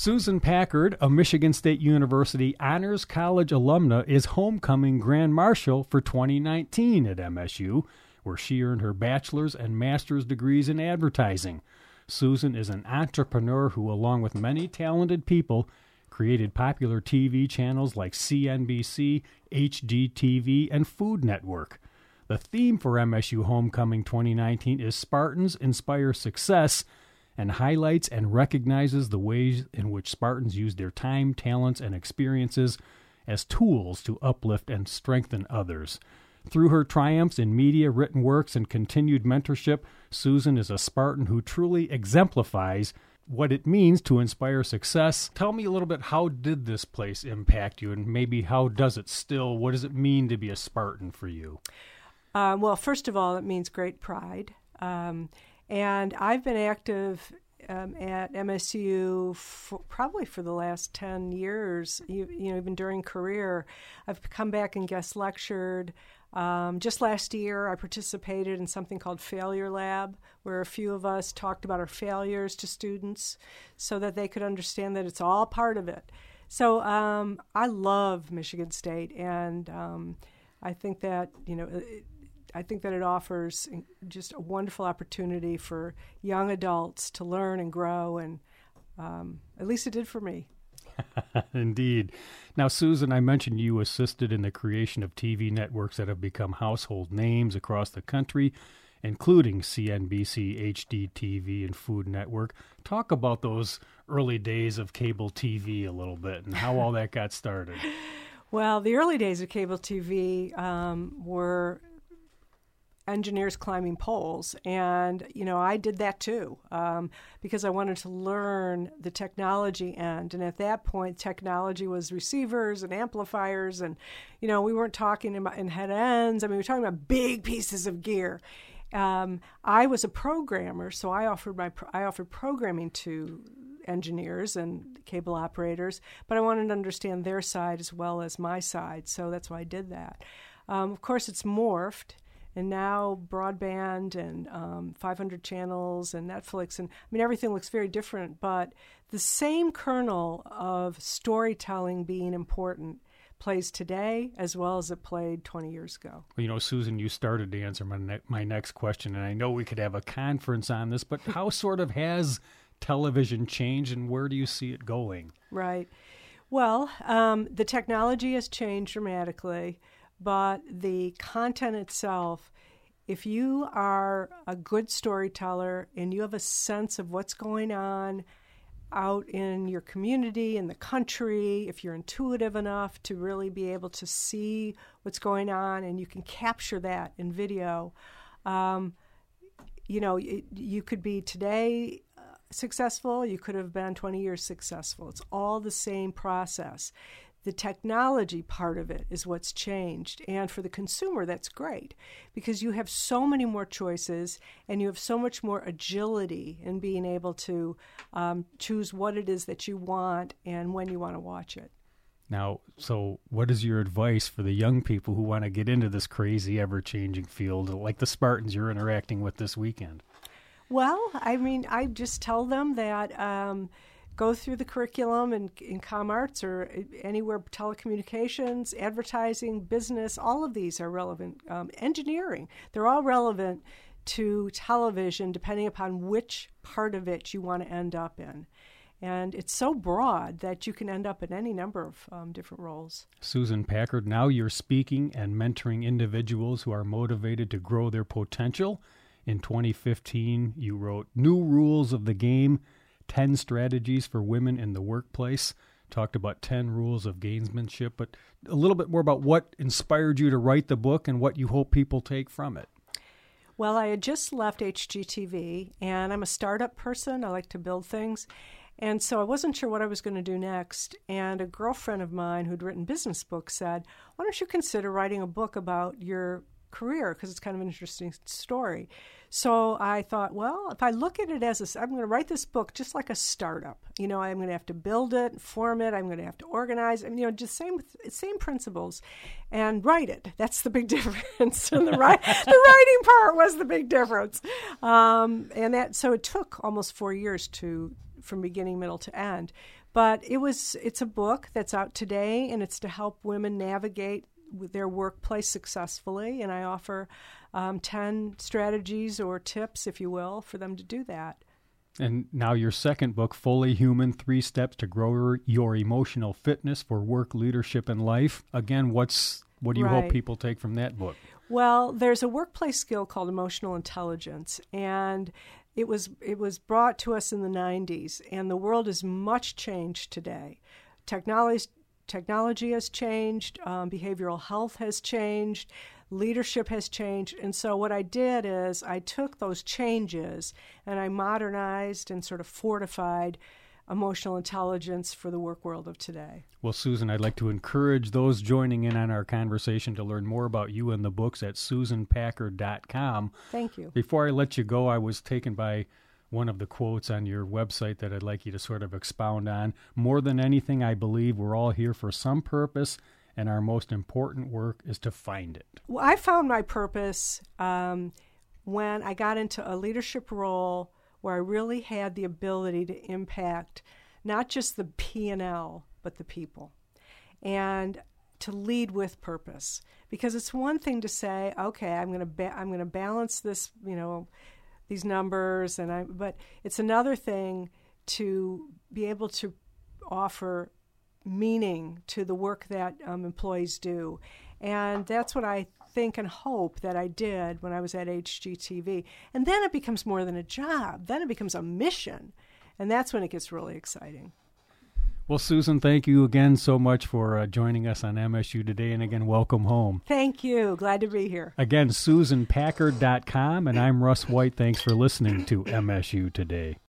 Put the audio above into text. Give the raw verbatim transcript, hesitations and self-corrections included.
Susan Packard, a Michigan State University Honors College alumna, is homecoming Grand Marshal for twenty nineteen at M S U, where she earned her bachelor's and master's degrees in advertising. Susan is an entrepreneur who, along with many talented people, created popular T V channels like C N B C, H G T V, and Food Network. The theme for M S U Homecoming twenty nineteen is Spartans Inspire Success, and highlights and recognizes the ways in which Spartans use their time, talents, and experiences as tools to uplift and strengthen others. Through her triumphs in media, written works, and continued mentorship, Susan is a Spartan who truly exemplifies what it means to inspire success. Tell me a little bit, how did this place impact you, and maybe how does it still? What does it mean to be a Spartan for you? Uh, well, first of all, it means great pride. Um, And I've been active um, at M S U for, probably for the last ten years, you, you know, even during career. I've come back and guest lectured. Um, just last year, I participated in something called Failure Lab, where a few of us talked about our failures to students so that they could understand that it's all part of it. So um, I love Michigan State, and um, I think that, you know, it, I think that it offers just a wonderful opportunity for young adults to learn and grow, and um, at least it did for me. Indeed. Now, Susan, I mentioned you assisted in the creation of T V networks that have become household names across the country, including C N B C, H D T V, and Food Network. Talk about those early days of cable T V a little bit and how all that got started. Well, the early days of cable T V um, were engineers climbing poles, and you know I did that too um, because I wanted to learn the technology end. And at that point, technology was receivers and amplifiers, and you know we weren't talking about in head ends. I mean, we were talking about big pieces of gear. Um, I was a programmer, so I offered my I offered programming to engineers and cable operators, but I wanted to understand their side as well as my side, so that's why I did that. Um, of course, it's morphed. And now broadband and um, five hundred channels and Netflix, and I mean, everything looks very different, but the same kernel of storytelling being important plays today as well as it played twenty years ago. Well, you know, Susan, you started to answer my, ne- my next question, and I know we could have a conference on this, but how sort of has television changed, and where do you see it going? Right. Well, um, the technology has changed dramatically. But the content itself, if you are a good storyteller and you have a sense of what's going on out in your community, in the country, if you're intuitive enough to really be able to see what's going on and you can capture that in video, um, you know, it, you could be today uh, successful, you could have been twenty years successful. It's all the same process. The technology part of it is what's changed. And for the consumer, that's great because you have so many more choices and you have so much more agility in being able to um, choose what it is that you want and when you want to watch it. Now, so what is your advice for the young people who want to get into this crazy, ever-changing field, like the Spartans you're interacting with this weekend? Well, I mean, I just tell them that um, go through the curriculum in, in ComArts or anywhere, telecommunications, advertising, business, all of these are relevant. Um, engineering, they're all relevant to television depending upon which part of it you want to end up in. And it's so broad that you can end up in any number of um, different roles. Susan Packard, now you're speaking and mentoring individuals who are motivated to grow their potential. In twenty fifteen, you wrote New Rules of the Game, ten Strategies for Women in the Workplace. Talked about ten rules of gamesmanship, but a little bit more about what inspired you to write the book and what you hope people take from it. Well, I had just left H G T V, and I'm a startup person. I like to build things. And so I wasn't sure what I was going to do next. And a girlfriend of mine who'd written business books said, why don't you consider writing a book about your career, because it's kind of an interesting story. So I thought, well, if I look at it as a, I'm going to write this book just like a startup. You know, I'm going to have to build it, form it. I'm going to have to organize. I mean, you know, just same same principles, and write it. That's the big difference. And the write, the writing part was the big difference. Um, and that so it took almost four years to from beginning, middle to end. But it was it's a book that's out today, and it's to help women navigate with their workplace successfully. And I offer um, ten strategies or tips, if you will, for them to do that. And now your second book, Fully Human, Three Steps to Grow Your Emotional Fitness for Work, Leadership, and Life. Again, what's what do you Right. hope people take from that book? Well, there's a workplace skill called emotional intelligence, and it was it was brought to us in the nineties, and the world is much changed today. Technology technology has changed, um, behavioral health has changed, leadership has changed, and so what I did is I took those changes and I modernized and sort of fortified emotional intelligence for the work world of today. Well, Susan, I'd like to encourage those joining in on our conversation to learn more about you and the books at susan packard dot com. Thank you. Before I let you go, I was taken by one of the quotes on your website that I'd like you to sort of expound on. More than anything, I believe we're all here for some purpose, and our most important work is to find it. Well, I found my purpose um, when I got into a leadership role where I really had the ability to impact not just the P and L, but the people, and to lead with purpose. Because it's one thing to say, okay, I'm going to ba- I'm going to balance this, you know, these numbers, and I. But it's another thing to be able to offer meaning to the work that um, employees do, and that's what I think and hope that I did when I was at H G T V. And then it becomes more than a job. Then it becomes a mission, and that's when it gets really exciting. Well, Susan, thank you again so much for uh, joining us on M S U Today, and again, welcome home. Thank you. Glad to be here. Again, susan packard dot com, and I'm Russ White. Thanks for listening to M S U Today.